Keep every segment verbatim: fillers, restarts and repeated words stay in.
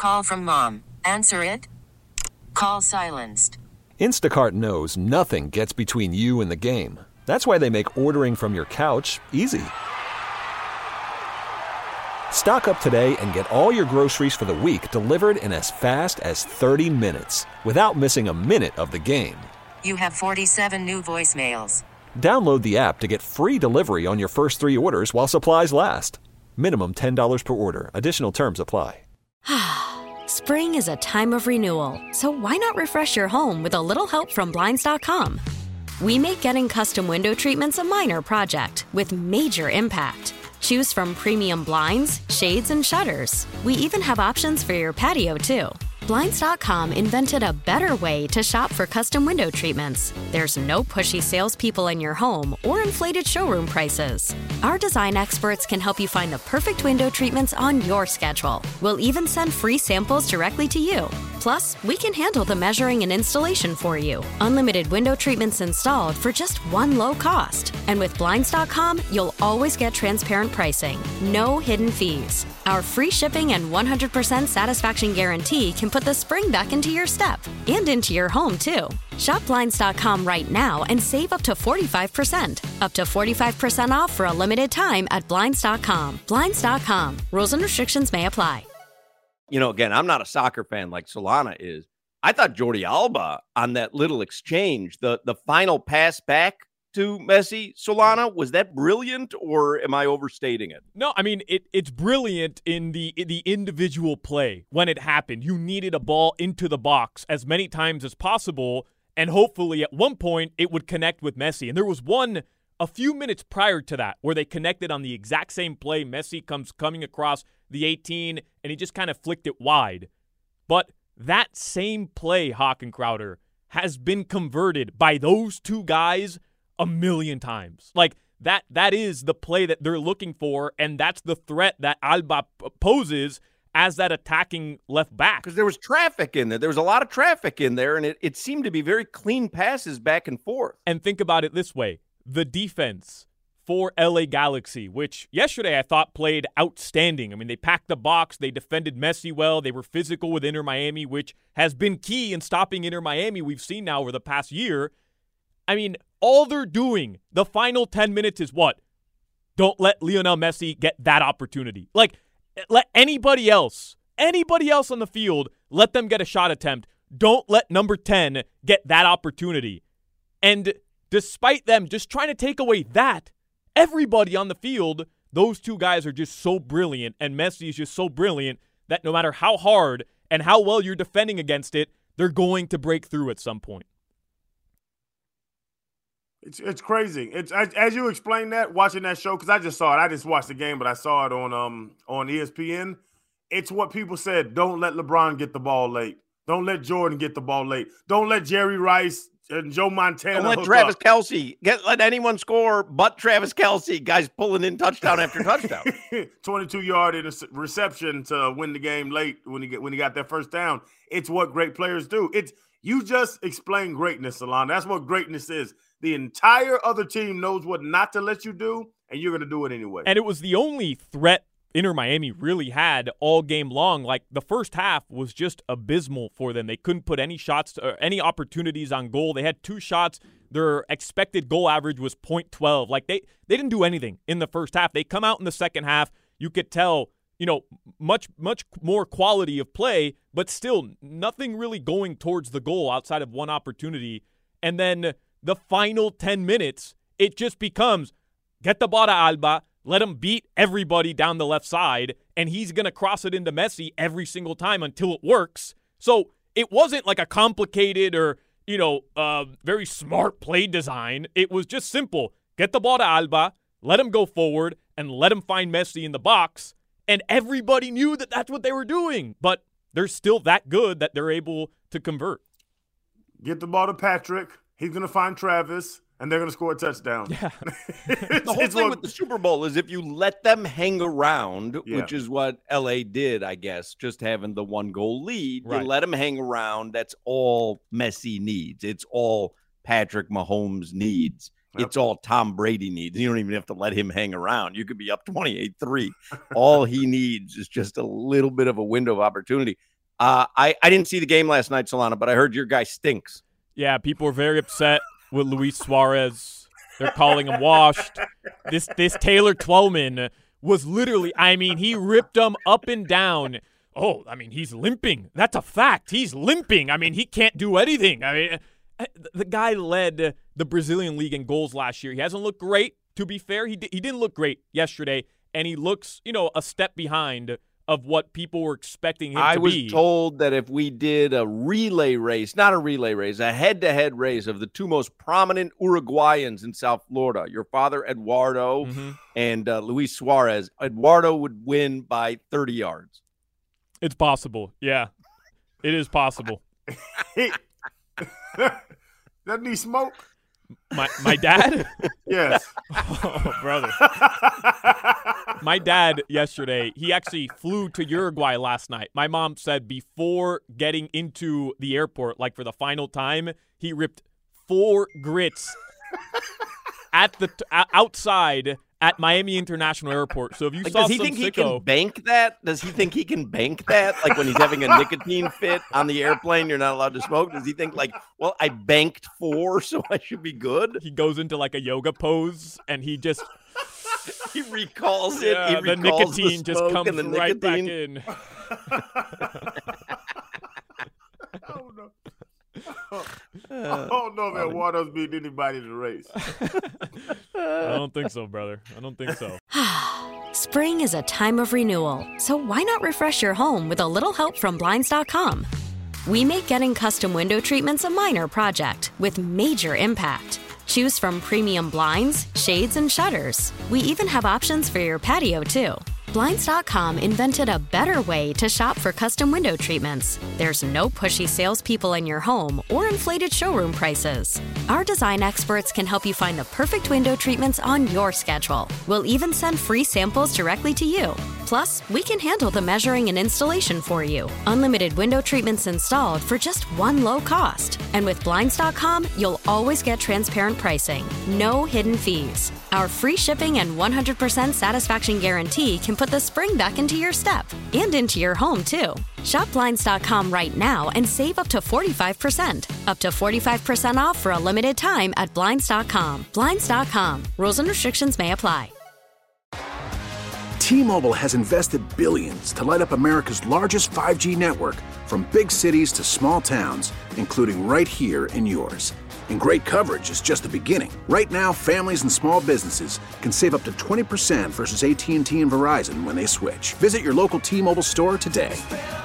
Call from mom. Answer it. Call silenced. Instacart knows nothing gets between you and the game. That's why they make ordering from your couch easy. Stock up today and get all your groceries for the week delivered in as fast as thirty minutes without missing a minute of the game. You have forty-seven new voicemails. Download the app to get free delivery on your first three orders while supplies last. Minimum ten dollars per order. Additional terms apply. Spring is a time of renewal, so why not refresh your home with a little help from Blinds dot com? We make getting custom window treatments a minor project with major impact. Choose from premium blinds, shades, and shutters. We even have options for your patio, too. Blinds dot com invented a better way to shop for custom window treatments. There's no pushy salespeople in your home or inflated showroom prices. Our design experts can help you find the perfect window treatments on your schedule. We'll even send free samples directly to you. Plus, we can handle the measuring and installation for you. Unlimited window treatments installed for just one low cost. And with Blinds dot com, you'll always get transparent pricing. No hidden fees. Our free shipping and one hundred percent satisfaction guarantee can put the spring back into your step and into your home, too. Shop Blinds dot com right now and save up to forty-five percent. Up to forty-five percent off for a limited time at Blinds dot com. Blinds dot com. Rules and restrictions may apply. You know, again, I'm not a soccer fan like Solana is. I thought Jordi Alba on that little exchange, the, the final pass back to Messi, Solana, was that brilliant, or am I overstating it? No, I mean, it, it's brilliant in the in the individual play when it happened. You needed a ball into the box as many times as possible, and hopefully at one point it would connect with Messi. And there was one a few minutes prior to that where they connected on the exact same play. Messi comes coming across the eighteen, and he just kind of flicked it wide. But that same play, Hawk and Crowder, has been converted by those two guys a million times. Like, that that is the play that they're looking for, and that's the threat that Alba poses as that attacking left back. Because there was traffic in there. There was a lot of traffic in there, and it, it seemed to be very clean passes back and forth. And think about it this way. The defense for L A Galaxy, which yesterday I thought played outstanding. I mean, they packed the box. They defended Messi well. They were physical with Inter Miami, which has been key in stopping Inter Miami we've seen now over the past year. I mean, all they're doing the final ten minutes is what? Don't let Lionel Messi get that opportunity. Like, let anybody else, anybody else on the field, let them get a shot attempt. Don't let number ten get that opportunity. And despite them just trying to take away that, everybody on the field, those two guys are just so brilliant, and Messi is just so brilliant that no matter how hard and how well you're defending against it, they're going to break through at some point. It's it's crazy. It's as, as you explained that, watching that show, because I just saw it. I just watched the game, but I saw it on um on E S P N. It's what people said. Don't let LeBron get the ball late. Don't let Jordan get the ball late. Don't let Jerry Rice and Joe Montana. Don't let Travis up. Kelce get let anyone score but Travis Kelce. Guys pulling in touchdown after touchdown. twenty-two yard reception to win the game late when he get when he got that first down. It's what great players do. It's you just explained greatness, Solana. That's what greatness is. The entire other team knows what not to let you do, and you're going to do it anyway. And it was the only threat Inter Miami really had all game long. Like, the first half was just abysmal for them. They couldn't put any shots or any opportunities on goal. They had two shots. Their expected goal average was point one two. Like, they, they didn't do anything in the first half. They come out in the second half. You could tell, you know, much, much more quality of play, but still nothing really going towards the goal outside of one opportunity. And then the final ten minutes, it just becomes get the ball to Alba, let him beat everybody down the left side, and he's going to cross it into Messi every single time until it works. So it wasn't like a complicated or, you know, uh, very smart play design. It was just simple. Get the ball to Alba, let him go forward, and let him find Messi in the box. And everybody knew that that's what they were doing. But they're still that good that they're able to convert. Get the ball to Patrick. He's going to find Travis, and they're going to score a touchdown. Yeah. The whole thing with the Super Bowl is if you let them hang around, yeah. which is what L A did, I guess, just having the one-goal lead. Right. You let them hang around. That's all Messi needs. It's all Patrick Mahomes needs. Yep. It's all Tom Brady needs. You don't even have to let him hang around. You could be up twenty-eight three. All he needs is just a little bit of a window of opportunity. Uh, I, I didn't see the game last night, Solana, but I heard your guy stinks. Yeah, people are very upset with Luis Suarez. They're calling him washed. This this Taylor Twellman was literally, I mean, he ripped him up and down. Oh, I mean, he's limping. That's a fact. He's limping. I mean, he can't do anything. I mean, the guy led the Brazilian league in goals last year. He hasn't looked great, to be fair. He, he didn't look great yesterday, and he looks, you know, a step behind of what people were expecting him I to was be. told that if we did a relay race, not a relay race, a head-to-head race of the two most prominent Uruguayans in South Florida, your father Eduardo mm-hmm. and uh, Luis Suarez, Eduardo would win by thirty yards. It's possible. Yeah, it is possible. Doesn't he smoke? My my dad? Yes. Oh, brother. My dad yesterday, he actually flew to Uruguay last night. My mom said before getting into the airport, like for the final time, he ripped four grits at the t- outside at Miami International Airport. So if you like, saw does he some think sicko, he can bank that? Does he think he can bank that? Like when he's having a nicotine fit on the airplane, you're not allowed to smoke. Does he think like, well, I banked four, so I should be good? He goes into like a yoga pose and he just he recalls it. Yeah, he the recalls nicotine the just comes the right nicotine. back in. Oh no. I don't know if Eduardo's beat anybody in the race. I don't think so, brother. I don't think so. Spring is a time of renewal, so why not refresh your home with a little help from Blinds dot com? We make getting custom window treatments a minor project with major impact. Choose from premium blinds, shades, and shutters. We even have options for your patio, too. Blinds dot com invented a better way to shop for custom window treatments. There's no pushy salespeople in your home or inflated showroom prices. Our design experts can help you find the perfect window treatments on your schedule. We'll even send free samples directly to you. Plus, we can handle the measuring and installation for you. Unlimited window treatments installed for just one low cost. And with Blinds dot com, you'll always get transparent pricing. No hidden fees. Our free shipping and one hundred percent satisfaction guarantee can put the spring back into your step and into your home, too. Shop Blinds dot com right now and save up to forty-five percent. Up to forty-five percent off for a limited time at Blinds dot com. Blinds dot com. Rules and restrictions may apply. T-Mobile has invested billions to light up America's largest five G network, from big cities to small towns, including right here in yours. And great coverage is just the beginning. Right now, families and small businesses can save up to twenty percent versus A T and T and Verizon when they switch. Visit your local T-Mobile store today.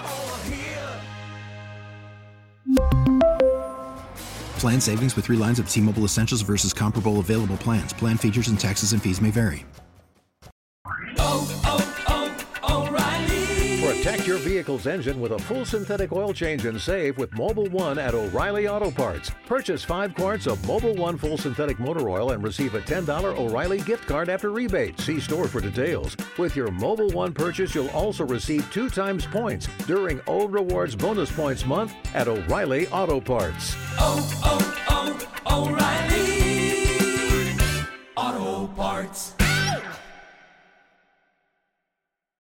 Plan savings with three lines of T-Mobile Essentials versus comparable available plans. Plan features and taxes and fees may vary. Oh, oh, oh, O'Reilly. Protect your vehicle's engine with a full synthetic oil change and save with Mobil one at O'Reilly Auto Parts. Purchase five quarts of Mobil one full synthetic motor oil and receive a ten dollars O'Reilly gift card after rebate. See store for details. With your Mobil one purchase, you'll also receive two times points during O Rewards Bonus Points Month at O'Reilly Auto Parts. Oh, oh, oh, O'Reilly Auto Parts.